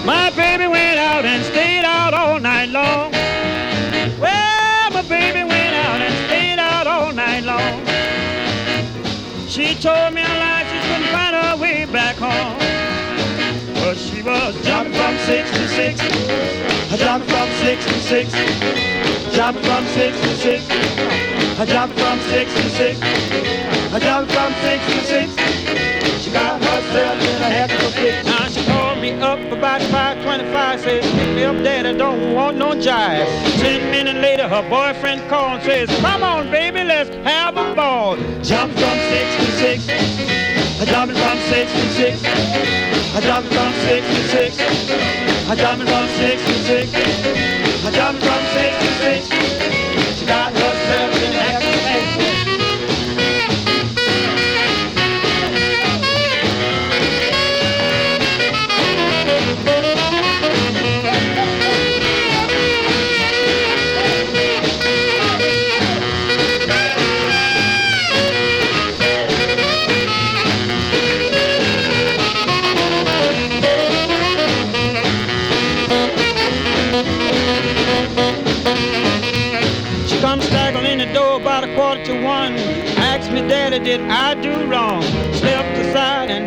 My baby went out and stayed out all night long. Well, my baby went out and stayed out all night long. She told me a lie, she couldn't find her way back home. But she was jumping from 66, jumping from 66, jumping from 66, jumping from 66, jumping from 66. She got herself in a heck of a fix. Now she called me up about 5:25, says, pick me up, Daddy, don't want no jive. 10 minutes later, her boyfriend called and says, come on, baby, let's have a ball. Jump from 66, jumping from 66, jumping from 66, jumping from 66, jumping from 66. She got herself in a heck of a fix. Come staggering in the door about 1:45. Asked me, Daddy, did I do wrong? Stepped aside and